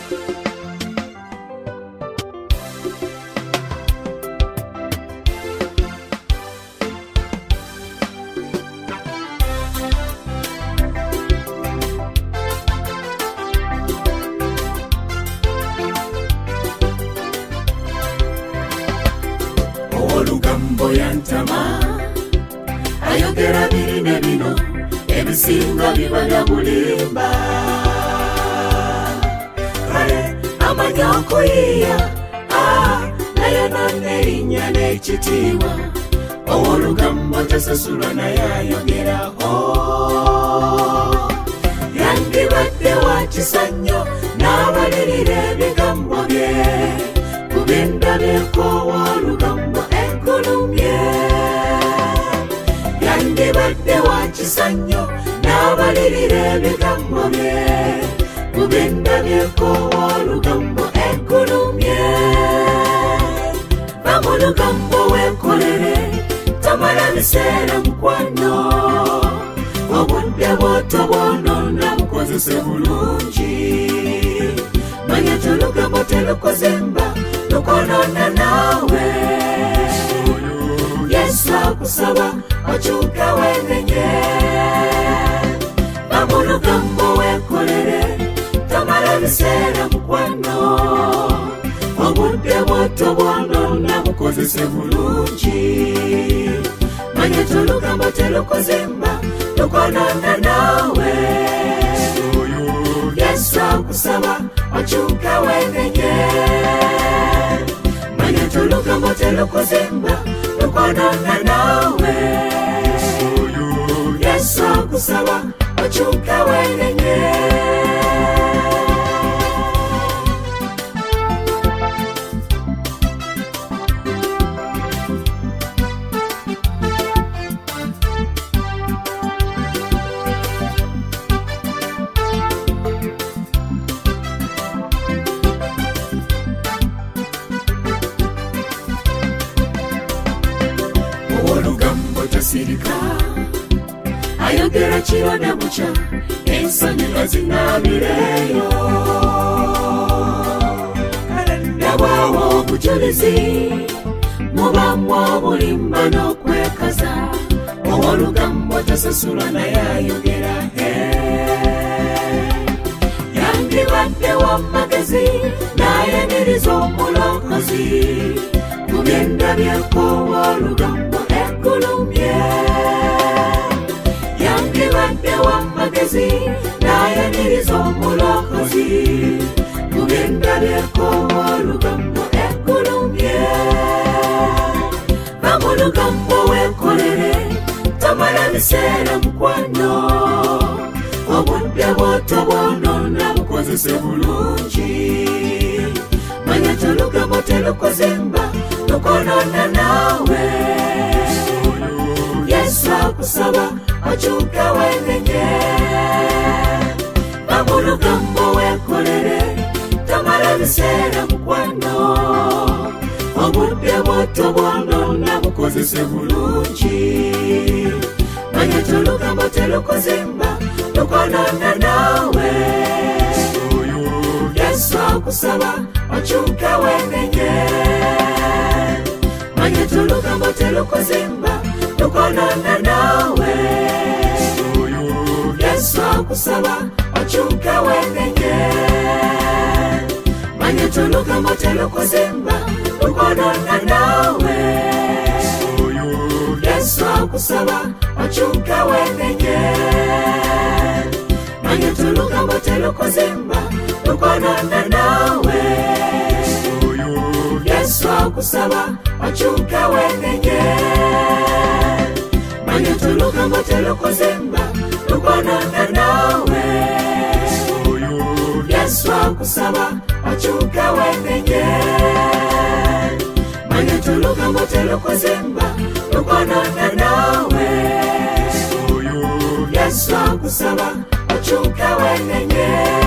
Olugambo yantama ayogera birine bino ebisinga biba bya bulimba kale amanya okuyiya naye nonnerinnya n'ekitiibwa olugambo tasasulwa naye ayogeraho yandibadde wa kisanyo n'abalirira ebigambo bye kubindabyeko w'olugambo eggulumye yandibadde wa kisanyo n'abalirira ebigambo bye kubindabyeko w'olugambo eggulumye ba mu lugambo weekolere tamala biseera mukwano obudde bwoto bwonoona bukozese bulungi manya tolugambo telukozemba lukonoona naawe Yesu akusaba okyuke weenenye ba mu lugambo weekolere tamala biseera mukwano obudde bwoto bwonoona bukozese bulungi manya tolugambo telukozemba lukonoona naawe Yesu akusaba okyuke weenenye manya tolugambo telukozemba lukonoona naawe Yesu akusaba okyuke weenenye olugambo tasirika ayogera kiro ne bukya ensonyi azinaabireyo yabwawo obujulizi mubamu obulimba n'okwekaza olugambo tasasulwa naye ayogera yandibadde w'amagezi n'ayaniriza omulokozi kubyendabyeko w'olugambo eggulumye yandibadde w'amagezi n'ayaniriza omulokozi kubyendabyeko w'olugambo eggulumye ba mu lugambo weekolere tamala biseera mukwano obudde bwoto bwonoona bukozese bulungi manya tolugambo telukozemba lukonoona naawe Yesu akusaba okyuke weenenye ba mu lugambo weekolere tamala biseera mukwano obudde bwoto bwonoona bukozese bulungi manya tolugambo telukozemba lukonoona naawe Yesu akusaba okyuke weenenye manya tolugambo telukozemba lukonoona naawe Yesu akusaba okyuke weenenye manya tolugambo telukozemba lukonoona naawe Yesu akusaba okyuke weenenye manya tolugambo telukozemba lukonoona naawe Yesu akusaba okyuke weenenye manya tolugambo telukozemba lukonoona naawe Yesu akusaba okyuke weenenye manya tolugambo telukozemba lukonoona naawe Yesu akusaba okyuke weenenye